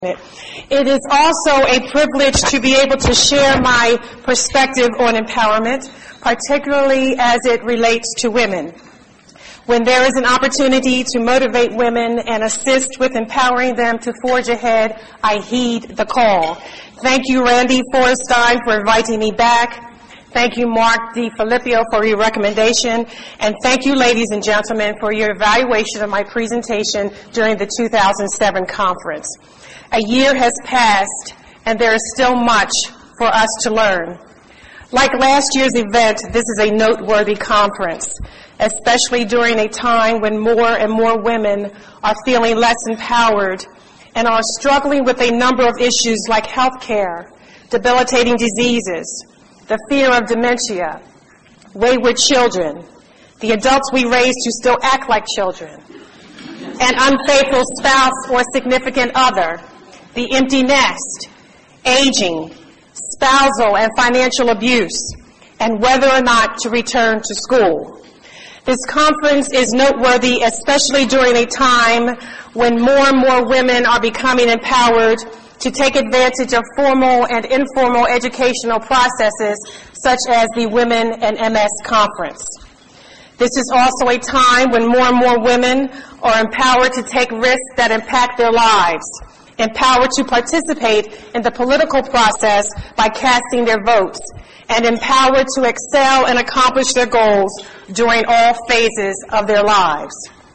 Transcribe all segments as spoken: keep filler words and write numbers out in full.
It is also a privilege to be able to share my perspective on empowerment, particularly as it relates to women. When there is an opportunity to motivate women and assist with empowering them to forge ahead, I heed the call. Thank you, Randy Forrestein, for inviting me back. Thank you, Mark DiFilippio, for your recommendation. And thank you, ladies and gentlemen, for your evaluation of my presentation during the two thousand seven conference. A year has passed, and there is still much for us to learn. Like last year's event, this is a noteworthy conference, especially during a time when more and more women are feeling less empowered and are struggling with a number of issues like health care, debilitating diseases, the fear of dementia, wayward children, the adults we raise who still act like children, an unfaithful spouse or significant other, the empty nest, aging, spousal and financial abuse, and whether or not to return to school. This conference is noteworthy, especially during a time when more and more women are becoming empowered to take advantage of formal and informal educational processes such as the Women and M S Conference. This is also a time when more and more women are empowered to take risks that impact their lives, empowered to participate in the political process by casting their votes, and empowered to excel and accomplish their goals during all phases of their lives.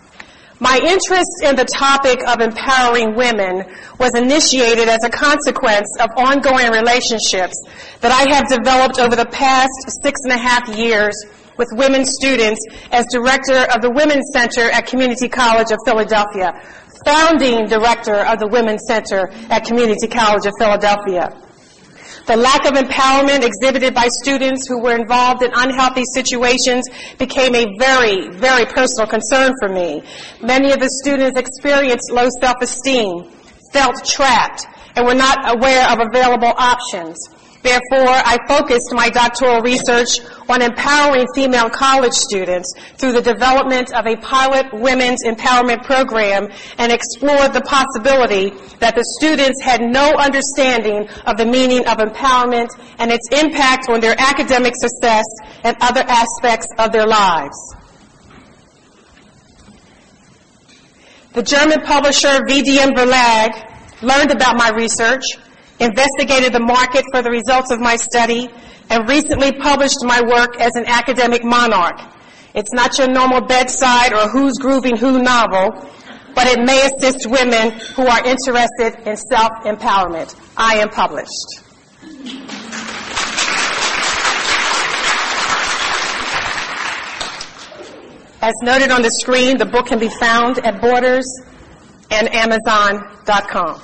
My interest in the topic of empowering women was initiated as a consequence of ongoing relationships that I have developed over the past six and a half years with women students as director of the Women's Center at Community College of Philadelphia, founding director of the Women's Center at Community College of Philadelphia. The lack of empowerment exhibited by students who were involved in unhealthy situations became a very, very personal concern for me. Many of the students experienced low self-esteem, felt trapped, and were not aware of available options. Therefore, I focused my doctoral research on empowering female college students through the development of a pilot women's empowerment program and explored the possibility that the students had no understanding of the meaning of empowerment and its impact on their academic success and other aspects of their lives. The German publisher V D M Verlag learned about my research, investigated the market for the results of my study, and recently published my work as an academic monarch. It's not your normal bedside or who's grooving who novel, but it may assist women who are interested in self-empowerment. I am published. As noted on the screen, the book can be found at Borders and Amazon dot com.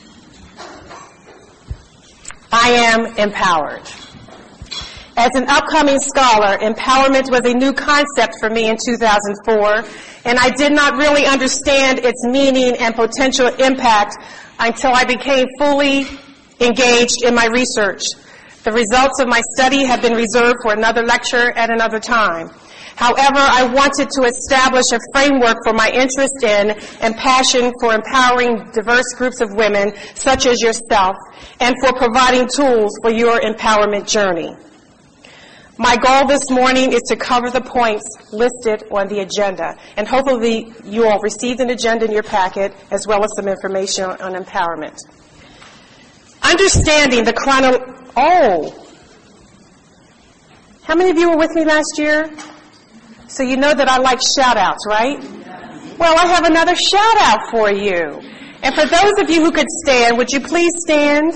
I am empowered. As an upcoming scholar, empowerment was a new concept for me in two thousand four, and I did not really understand its meaning and potential impact until I became fully engaged in my research. The results of my study have been reserved for another lecture at another time. However, I wanted to establish a framework for my interest in and passion for empowering diverse groups of women, such as yourself, and for providing tools for your empowerment journey. My goal this morning is to cover the points listed on the agenda, and hopefully you all received an agenda in your packet as well as some information on empowerment. Understanding the chrono... Oh! How many of you were with me last year? So you know that I like shout-outs, right? Well, I have another shout-out for you. And for those of you who could stand, would you please stand?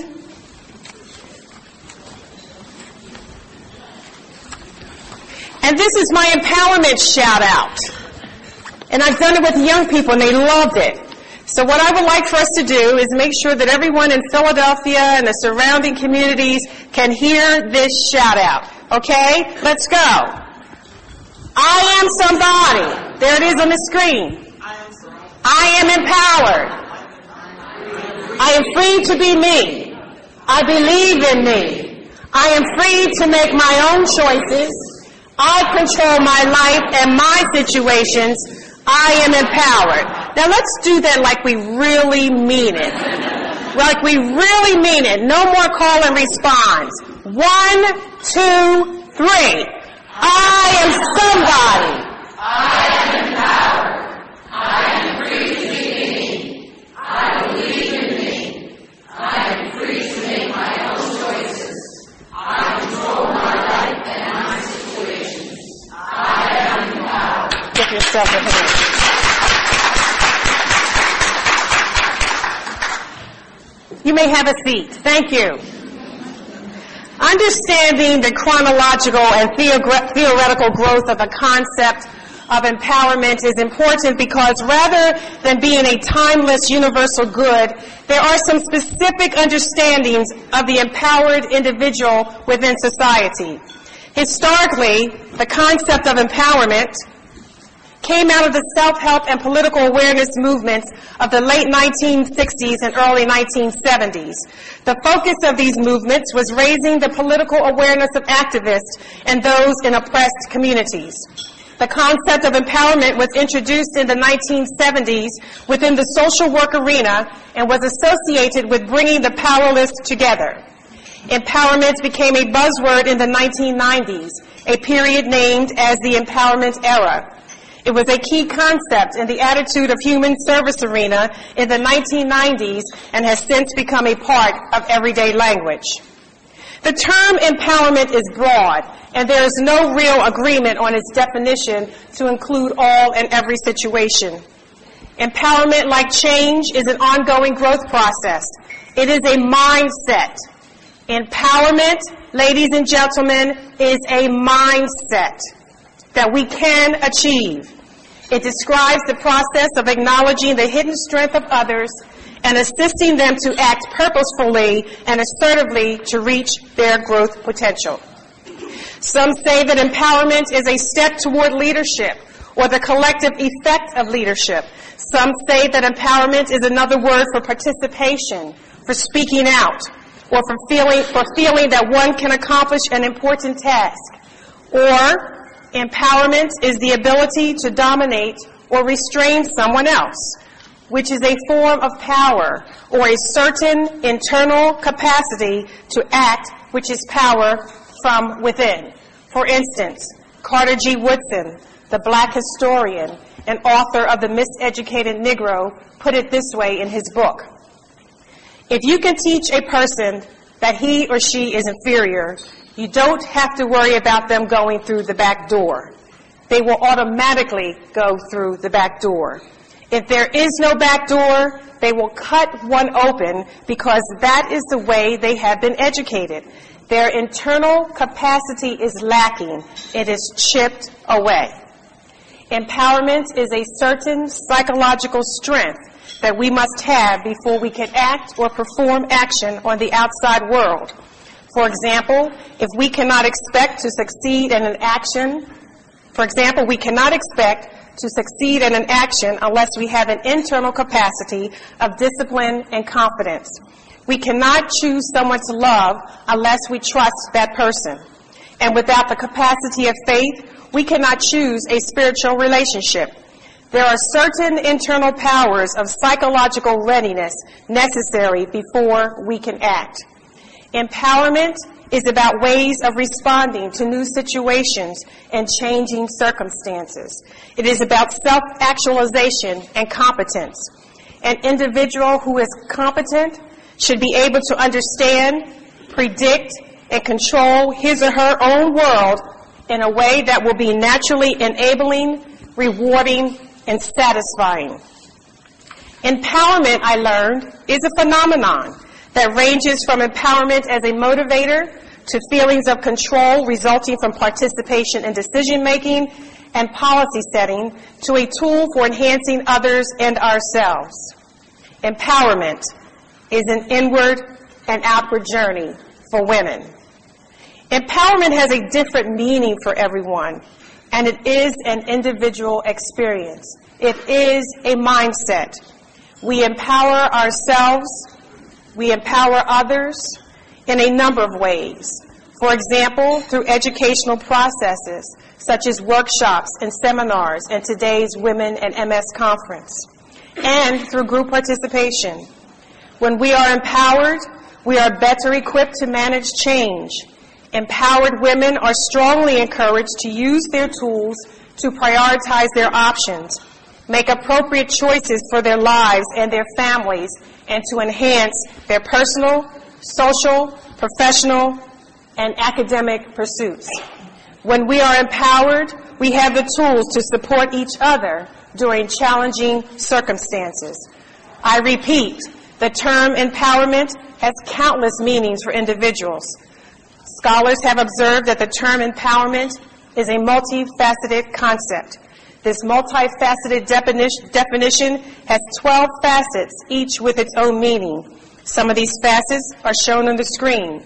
And this is my empowerment shout-out. And I've done it with young people, and they loved it. So what I would like for us to do is make sure that everyone in Philadelphia and the surrounding communities can hear this shout-out. Okay? Let's go. I am somebody. There it is on the screen. I am empowered. I am free to be me. I believe in me. I am free to make my own choices. I control my life and my situations. I am empowered. Now let's do that like we really mean it. Like we really mean it. No more call and response. One, two, three. I am somebody. I am empowered. I am free to be me. I believe in me. I am free to make my own choices. I control my life and my situations. I am empowered. Give yourself a hand. You may have a seat. Thank you. Understanding the chronological and theoretical growth of the concept of empowerment is important because rather than being a timeless universal good, there are some specific understandings of the empowered individual within society. Historically, the concept of empowerment came out of the self-help and political awareness movements of the late nineteen sixties and early nineteen seventies. The focus of these movements was raising the political awareness of activists and those in oppressed communities. The concept of empowerment was introduced in the nineteen seventies within the social work arena and was associated with bringing the powerless together. Empowerment became a buzzword in the nineteen nineties, a period named as the empowerment era. It was a key concept in the attitude of human service arena in the nineteen nineties and has since become a part of everyday language. The term empowerment is broad, and there is no real agreement on its definition to include all and every situation. Empowerment, like change, is an ongoing growth process. It is a mindset. Empowerment, ladies and gentlemen, is a mindset that we can achieve. It describes the process of acknowledging the hidden strength of others and assisting them to act purposefully and assertively to reach their growth potential. Some say that empowerment is a step toward leadership or the collective effect of leadership. Some say that empowerment is another word for participation, for speaking out, or for feeling, for feeling that one can accomplish an important task. Or empowerment is the ability to dominate or restrain someone else, which is a form of power or a certain internal capacity to act, which is power from within. For instance, Carter G. Woodson, the black historian and author of The Miseducated Negro, put it this way in his book: if you can teach a person that he or she is inferior, you don't have to worry about them going through the back door. They will automatically go through the back door. If there is no back door, they will cut one open because that is the way they have been educated. Their internal capacity is lacking. It is chipped away. Empowerment is a certain psychological strength that we must have before we can act or perform action on the outside world. For example, if we cannot expect to succeed in an action, for example, we cannot expect to succeed in an action unless we have an internal capacity of discipline and confidence. We cannot choose someone to love unless we trust that person. And without the capacity of faith, we cannot choose a spiritual relationship. There are certain internal powers of psychological readiness necessary before we can act. Empowerment is about ways of responding to new situations and changing circumstances. It is about self-actualization and competence. An individual who is competent should be able to understand, predict, and control his or her own world in a way that will be naturally enabling, rewarding, and satisfying. Empowerment, I learned, is a phenomenon that ranges from empowerment as a motivator to feelings of control resulting from participation in decision-making and policy setting to a tool for enhancing others and ourselves. Empowerment is an inward and outward journey for women. Empowerment has a different meaning for everyone, and it is an individual experience. It is a mindset. We empower ourselves. We empower others in a number of ways. For example, through educational processes such as workshops and seminars and today's Women and M S conference, and through group participation. When we are empowered, we are better equipped to manage change. Empowered women are strongly encouraged to use their tools to prioritize their options, make appropriate choices for their lives and their families, and to enhance their personal, social, professional, and academic pursuits. When we are empowered, we have the tools to support each other during challenging circumstances. I repeat, the term empowerment has countless meanings for individuals. Scholars have observed that the term empowerment is a multifaceted concept. This multifaceted definition has twelve facets, each with its own meaning. Some of these facets are shown on the screen.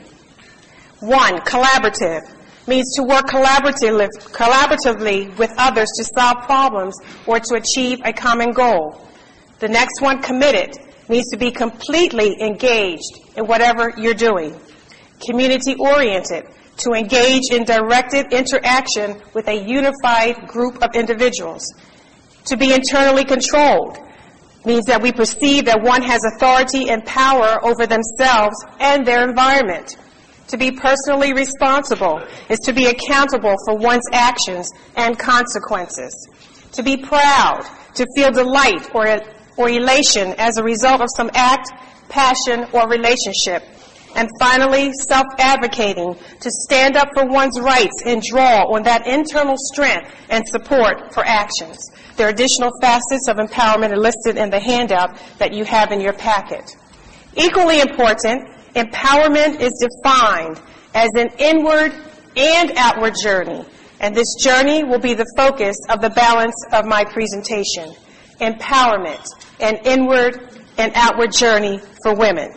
One, collaborative, means to work collaboratively, collaboratively with others to solve problems or to achieve a common goal. The next one, committed, means to be completely engaged in whatever you're doing. Community-oriented, to engage in directed interaction with a unified group of individuals. To be internally controlled means that we perceive that one has authority and power over themselves and their environment. To be personally responsible is to be accountable for one's actions and consequences. To be proud, to feel delight or, or elation as a result of some act, passion, or relationship. And finally, self-advocating, to stand up for one's rights and draw on that internal strength and support for actions. There are additional facets of empowerment listed in the handout that you have in your packet. Equally important, empowerment is defined as an inward and outward journey, and this journey will be the focus of the balance of my presentation. Empowerment, an inward and outward journey for women.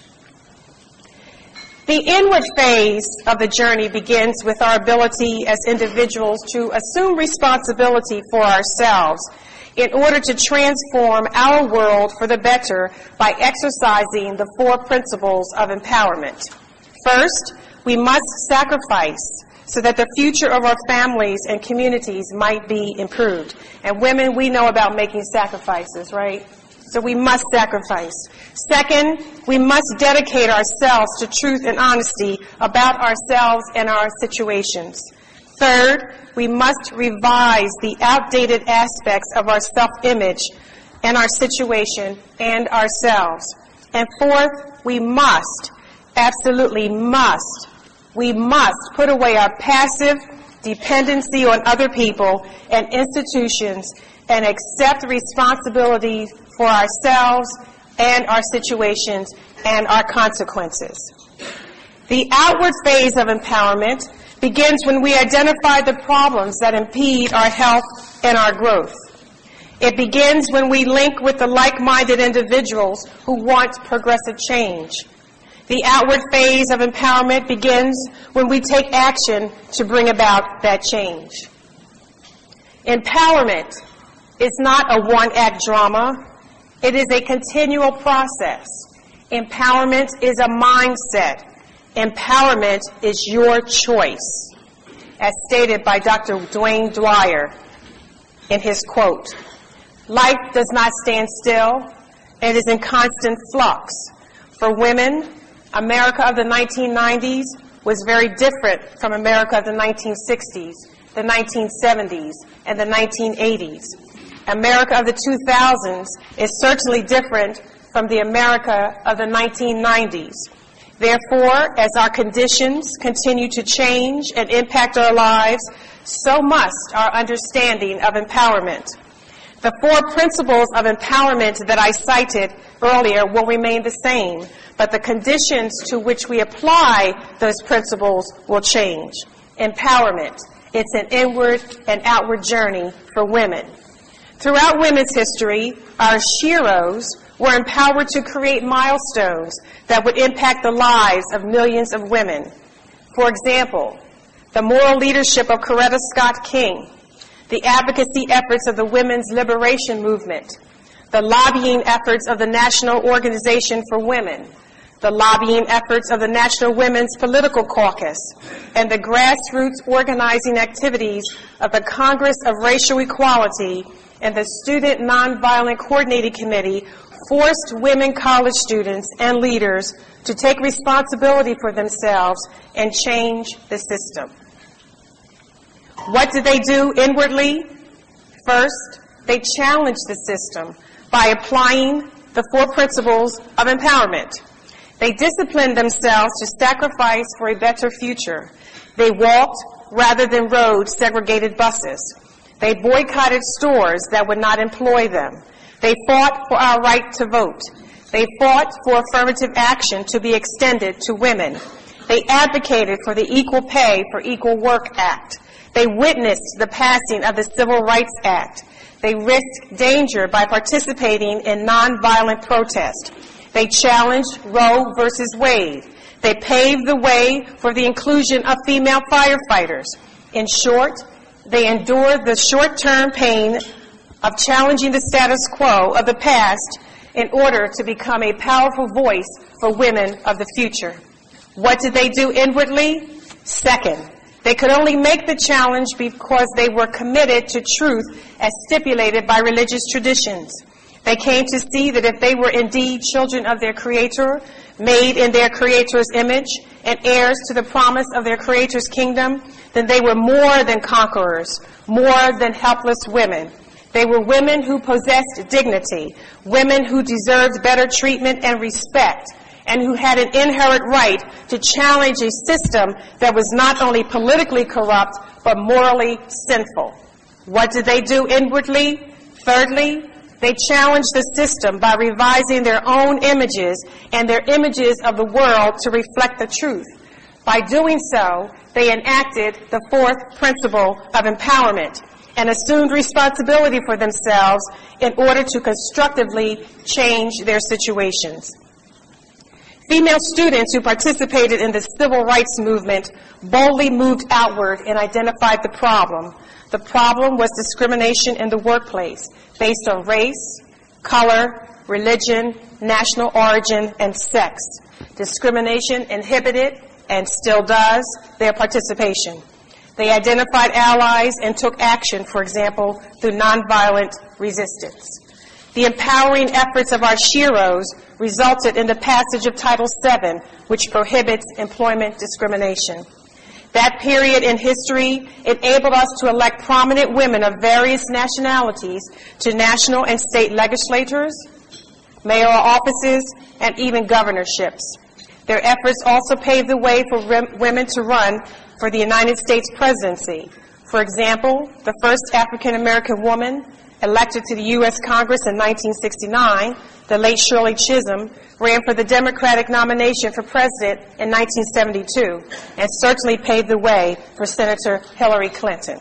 The inward phase of the journey begins with our ability as individuals to assume responsibility for ourselves in order to transform our world for the better by exercising the four principles of empowerment. First, we must sacrifice so that the future of our families and communities might be improved. And women, we know about making sacrifices, right? So we must sacrifice. Second, we must dedicate ourselves to truth and honesty about ourselves and our situations. Third, we must revise the outdated aspects of our self-image and our situation and ourselves. And fourth, we must, absolutely must, we must put away our passive dependency on other people and institutions and accept responsibility for ourselves and our situations and our consequences. The outward phase of empowerment begins when we identify the problems that impede our health and our growth. It begins when we link with the like-minded individuals who want progressive change. The outward phase of empowerment begins when we take action to bring about that change. Empowerment is not a one-act drama. It is a continual process. Empowerment is a mindset. Empowerment is your choice, as stated by Doctor Dwayne Dwyer in his quote. Life does not stand still. It is in constant flux. For women, America of the nineteen nineties was very different from America of the nineteen sixties, the nineteen seventies, and the nineteen eighties. America of the two thousands is certainly different from the America of the nineteen nineties. Therefore, as our conditions continue to change and impact our lives, so must our understanding of empowerment. The four principles of empowerment that I cited earlier will remain the same, but the conditions to which we apply those principles will change. Empowerment, it's an inward and outward journey for women. Throughout women's history, our sheroes were empowered to create milestones that would impact the lives of millions of women. For example, the moral leadership of Coretta Scott King, the advocacy efforts of the women's liberation movement, the lobbying efforts of the National Organization for Women, the lobbying efforts of the National Women's Political Caucus, and the grassroots organizing activities of the Congress of Racial Equality and the Student Nonviolent Coordinating Committee forced women college students and leaders to take responsibility for themselves and change the system. What did they do inwardly? First, they challenged the system by applying the four principles of empowerment. They disciplined themselves to sacrifice for a better future. They walked rather than rode segregated buses. They boycotted stores that would not employ them. They fought for our right to vote. They fought for affirmative action to be extended to women. They advocated for the Equal Pay for Equal Work Act. They witnessed the passing of the Civil Rights Act. They risked danger by participating in nonviolent protest. They challenged Roe versus Wade. They paved the way for the inclusion of female firefighters. In short, they endured the short-term pain of challenging the status quo of the past in order to become a powerful voice for women of the future. What did they do inwardly? Second, they could only make the challenge because they were committed to truth as stipulated by religious traditions. They came to see that if they were indeed children of their Creator, made in their Creator's image, and heirs to the promise of their Creator's kingdom, then they were more than conquerors, more than helpless women. They were women who possessed dignity, women who deserved better treatment and respect, and who had an inherent right to challenge a system that was not only politically corrupt, but morally sinful. What did they do inwardly? Thirdly, they challenged the system by revising their own images and their images of the world to reflect the truth. By doing so, they enacted the fourth principle of empowerment and assumed responsibility for themselves in order to constructively change their situations. Female students who participated in the civil rights movement boldly moved outward and identified the problem. The problem was discrimination in the workplace based on race, color, religion, national origin, and sex. Discrimination inhibited, and still does, their participation. They identified allies and took action, for example, through nonviolent resistance. The empowering efforts of our sheroes resulted in the passage of Title seven, which prohibits employment discrimination. That period in history enabled us to elect prominent women of various nationalities to national and state legislatures, mayoral offices, and even governorships. Their efforts also paved the way for women to run for the United States presidency. For example, the first African American woman elected to the U S Congress in nineteen sixty-nine, the late Shirley Chisholm, ran for the Democratic nomination for president in nineteen seventy-two and certainly paved the way for Senator Hillary Clinton.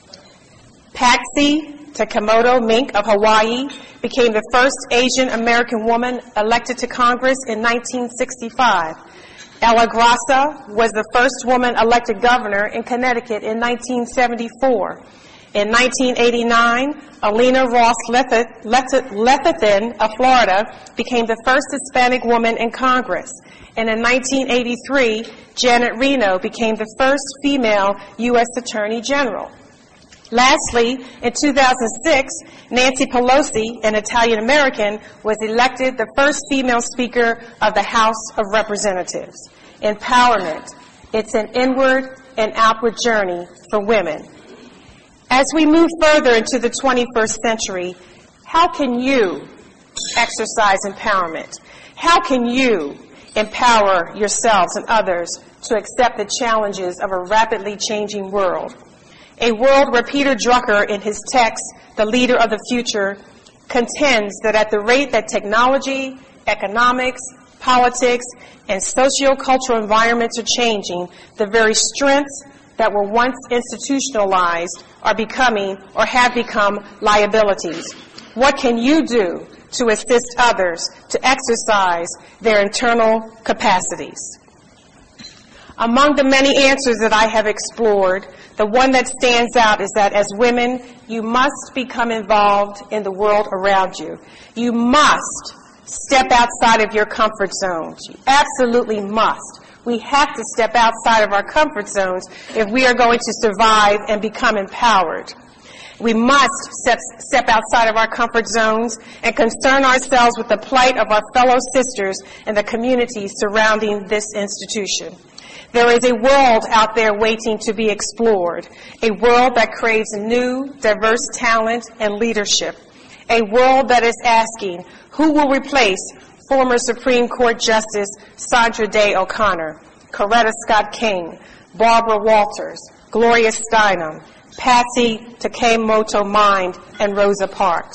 Patsy Takemoto Mink of Hawaii became the first Asian American woman elected to Congress in nineteen sixty-five. Ella Grassa was the first woman elected governor in Connecticut in nineteen seventy-four. In nineteen eighty-nine, Alina Ross Lethathan of Florida became the first Hispanic woman in Congress. And in nineteen eighty-three, Janet Reno became the first female U S Attorney General. Lastly, in two thousand six, Nancy Pelosi, an Italian American, was elected the first female Speaker of the House of Representatives. Empowerment. It's an inward and outward journey for women. As we move further into the twenty-first century, how can you exercise empowerment? How can you empower yourselves and others to accept the challenges of a rapidly changing world? A world where Peter Drucker, in his text, The Leader of the Future, contends that at the rate that technology, economics, politics, and socio-cultural environments are changing, the very strengths that were once institutionalized are becoming or have become liabilities. What can you do to assist others to exercise their internal capacities? Among the many answers that I have explored, the one that stands out is that as women, you must become involved in the world around you. You must step outside of your comfort zones. You absolutely must. We have to step outside of our comfort zones if we are going to survive and become empowered. We must step, step outside of our comfort zones and concern ourselves with the plight of our fellow sisters and the communities surrounding this institution. There is a world out there waiting to be explored, a world that craves new, diverse talent and leadership, a world that is asking, who will replace former Supreme Court Justice Sandra Day O'Connor, Coretta Scott King, Barbara Walters, Gloria Steinem, Patsy Takemoto Mind, and Rosa Parks.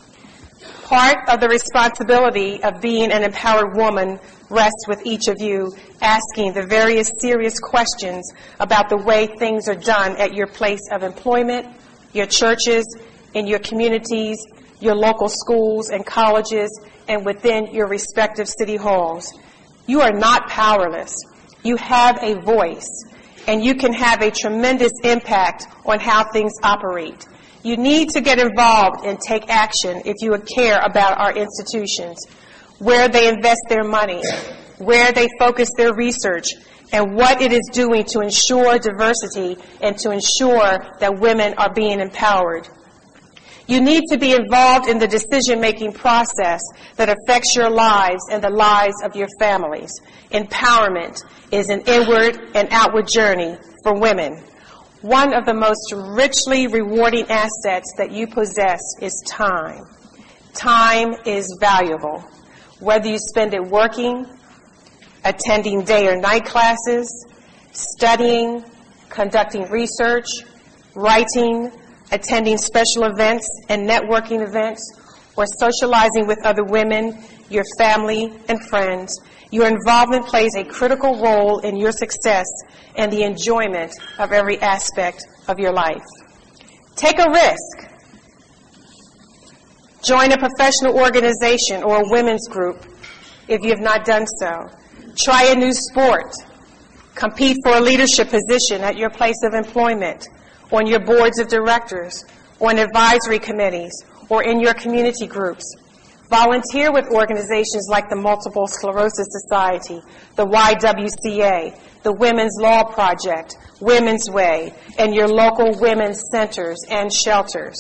Part of the responsibility of being an empowered woman rests with each of you asking the various serious questions about the way things are done at your place of employment, your churches, in your communities, your local schools and colleges, and within your respective city halls. You are not powerless. You have a voice, and you can have a tremendous impact on how things operate. You need to get involved and take action if you care about our institutions, where they invest their money, where they focus their research, and what it is doing to ensure diversity and to ensure that women are being empowered. You need to be involved in the decision-making process that affects your lives and the lives of your families. Empowerment is an inward and outward journey for women. One of the most richly rewarding assets that you possess is time. Time is valuable. Whether you spend it working, attending day or night classes, studying, conducting research, writing, attending special events and networking events, or socializing with other women, your family, and friends, your involvement plays a critical role in your success and the enjoyment of every aspect of your life. Take a risk. Join a professional organization or a women's group if you have not done so. Try a new sport. Compete for a leadership position at your place of employment, on your boards of directors, on advisory committees, or in your community groups. Volunteer with organizations like the Multiple Sclerosis Society, the Y W C A, the Women's Law Project, Women's Way, and your local women's centers and shelters.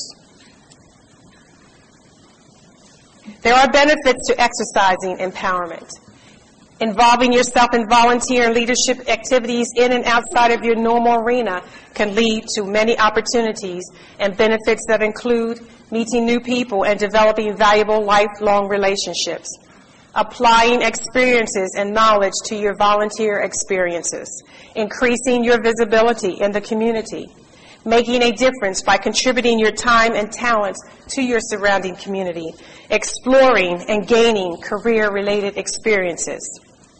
There are benefits to exercising empowerment. Involving yourself in volunteer and leadership activities in and outside of your normal arena can lead to many opportunities and benefits that include meeting new people and developing valuable lifelong relationships, applying experiences and knowledge to your volunteer experiences, increasing your visibility in the community, making a difference by contributing your time and talents to your surrounding community, exploring and gaining career-related experiences,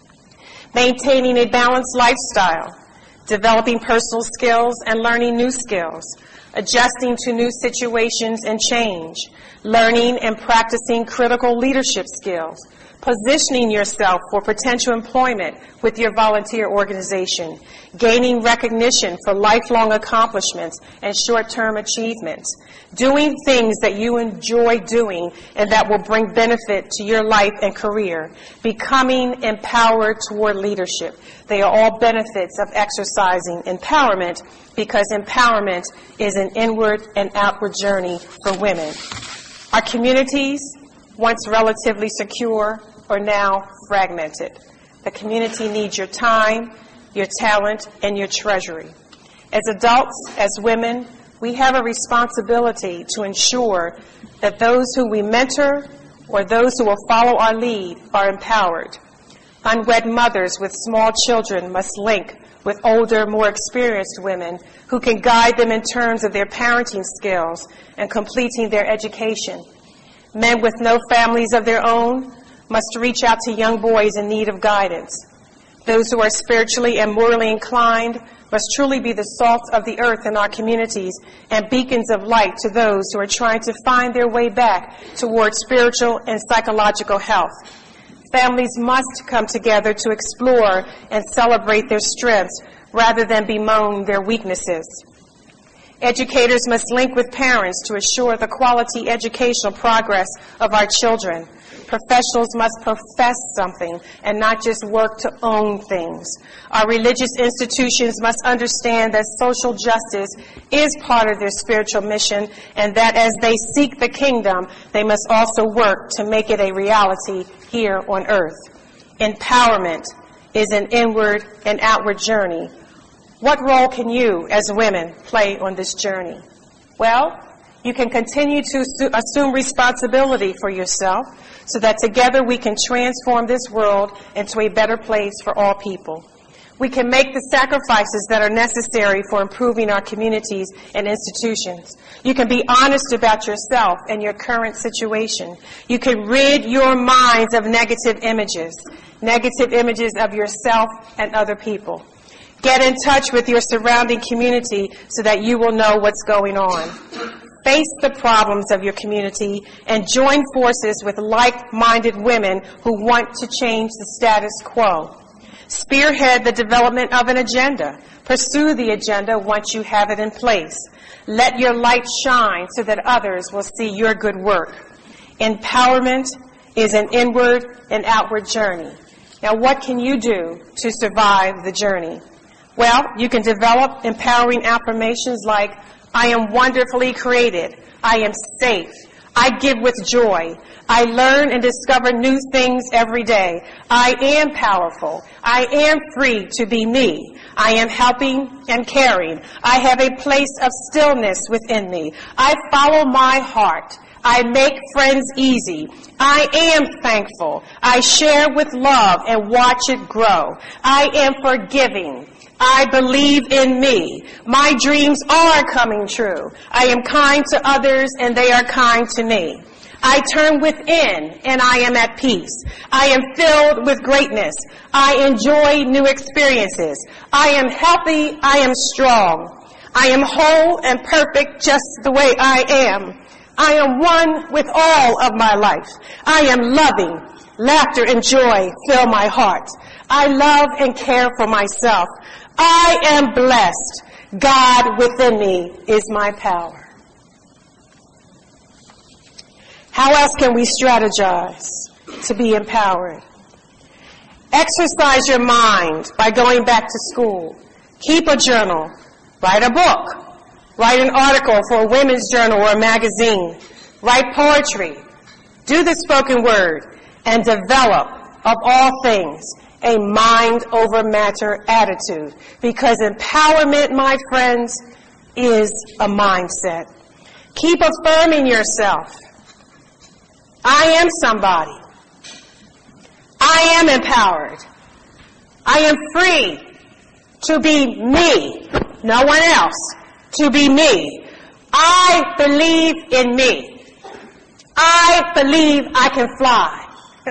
maintaining a balanced lifestyle, developing personal skills and learning new skills, adjusting to new situations and change, learning and practicing critical leadership skills, positioning yourself for potential employment with your volunteer organization, gaining recognition for lifelong accomplishments and short-term achievements, doing things that you enjoy doing and that will bring benefit to your life and career, becoming empowered toward leadership. They are all benefits of exercising empowerment because empowerment is an inward and outward journey for women. Our communities, once relatively secure, are now fragmented. The community needs your time, your talent, and your treasury. As adults, as women, we have a responsibility to ensure that those who we mentor or those who will follow our lead are empowered. Unwed mothers with small children must link with older, more experienced women who can guide them in terms of their parenting skills and completing their education. Men with no families of their own must reach out to young boys in need of guidance. Those who are spiritually and morally inclined must truly be the salt of the earth in our communities and beacons of light to those who are trying to find their way back towards spiritual and psychological health. Families must come together to explore and celebrate their strengths rather than bemoan their weaknesses. Educators must link with parents to assure the quality educational progress of our children. professionals must profess something and not just work to own things. Our religious institutions must understand that social justice is part of their spiritual mission, and that as they seek the kingdom, they must also work to make it a reality here on earth. Empowerment is an inward and outward journey. What role can you, as women, play on this journey? Well, you can continue to assume responsibility for yourself so that together we can transform this world into a better place for all people. We can make the sacrifices that are necessary for improving our communities and institutions. You can be honest about yourself and your current situation. You can rid your minds of negative images, negative images of yourself and other people. Get in touch with your surrounding community so that you will know what's going on. Face the problems of your community and join forces with like-minded women who want to change the status quo. Spearhead the development of an agenda. Pursue the agenda once you have it in place. Let your light shine so that others will see your good work. Empowerment is an inward and outward journey. Now, what can you do to survive the journey? Well, you can develop empowering affirmations like, I am wonderfully created. I am safe. I give with joy. I learn and discover new things every day. I am powerful. I am free to be me. I am helping and caring. I have a place of stillness within me. I follow my heart. I make friends easy. I am thankful. I share with love and watch it grow. I am forgiving. I believe in me. My dreams are coming true. I am kind to others and they are kind to me. I turn within and I am at peace. I am filled with greatness. I enjoy new experiences. I am healthy. I am strong. I am whole and perfect just the way I am. I am one with all of my life. I am loving. Laughter and joy fill my heart. I love and care for myself. I am blessed. God within me is my power. How else can we strategize to be empowered? Exercise your mind by going back to school. Keep a journal. Write a book. Write an article for a women's journal or a magazine. Write poetry. Do the spoken word. And develop, of all things, a mind over matter attitude. Because empowerment, my friends, is a mindset. Keep affirming yourself. I am somebody. I am empowered. I am free to be me, no one else, to be me. I believe in me. I believe I can fly.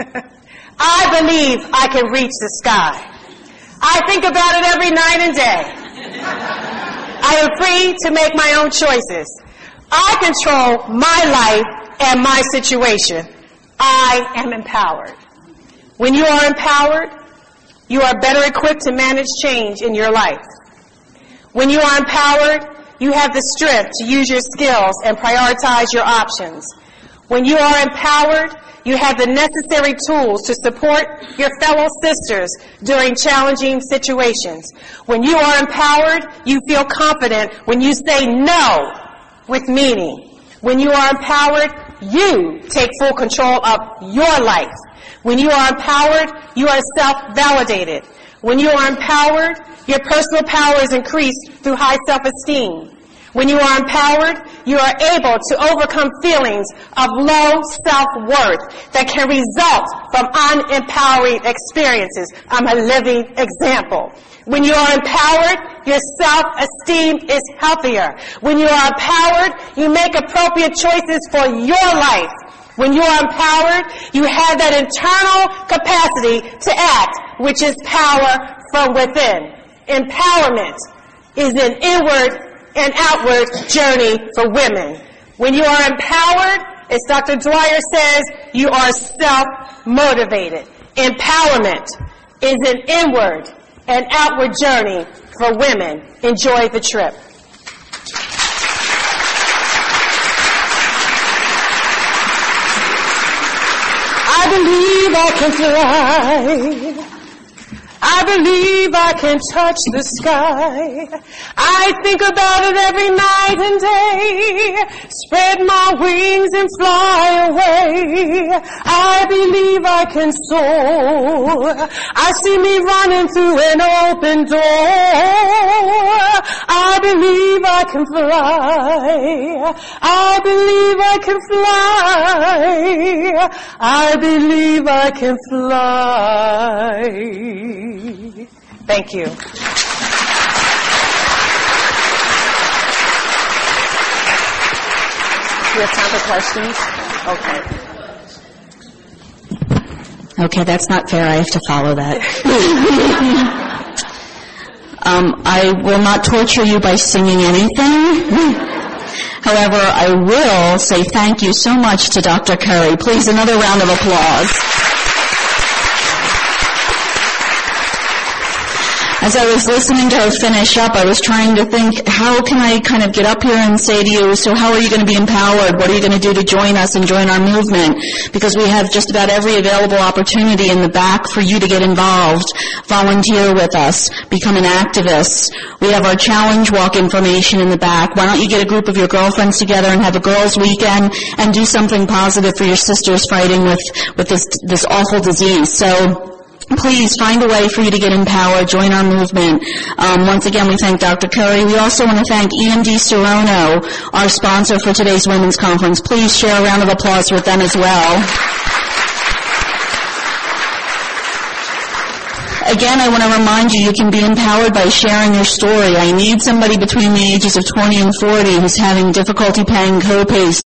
I believe I can reach the sky. I think about it every night and day. I am free to make my own choices. I control my life and my situation. I am empowered. When you are empowered, you are better equipped to manage change in your life. When you are empowered, you have the strength to use your skills and prioritize your options. When you are empowered, you have the necessary tools to support your fellow sisters during challenging situations. When you are empowered, you feel confident when you say no with meaning. When you are empowered, you take full control of your life. When you are empowered, you are self-validated. When you are empowered, your personal power is increased through high self-esteem. When you are empowered, you are able to overcome feelings of low self-worth that can result from unempowering experiences. I'm a living example. When you are empowered, your self-esteem is healthier. When you are empowered, you make appropriate choices for your life. When you are empowered, you have that internal capacity to act, which is power from within. Empowerment is an inward and outward journey for women. When you are empowered, as Doctor Dwyer says, you are self-motivated. Empowerment is an inward and outward journey for women. Enjoy the trip. I believe I can fly. I believe I can touch the sky. I think about it every night and day. Spread my wings and fly away. I believe I can soar. I see me running through an open door. I believe I can fly. I believe I can fly. I believe I can fly. Thank you. Do you have time for questions? Okay. Okay, that's not fair. I have to follow that. um, I will not torture you by singing anything. However, I will say thank you so much to Doctor Curry. Please, another round of applause. As I was listening to her finish up, I was trying to think, how can I kind of get up here and say to you, so how are you going to be empowered? What are you going to do to join us and join our movement? Because we have just about every available opportunity in the back for you to get involved. Volunteer with us. Become an activist. We have our challenge walk information in the back. Why don't you get a group of your girlfriends together and have a girls' weekend and do something positive for your sisters fighting with, with this, this awful disease. So, please find a way for you to get empowered. Join our movement. Um, once again, we thank Doctor Curry. We also want to thank E M D Serono, our sponsor for today's Women's Conference. Please share a round of applause with them as well. Again, I want to remind you, you can be empowered by sharing your story. I need somebody between the ages of twenty and forty who's having difficulty paying co-pays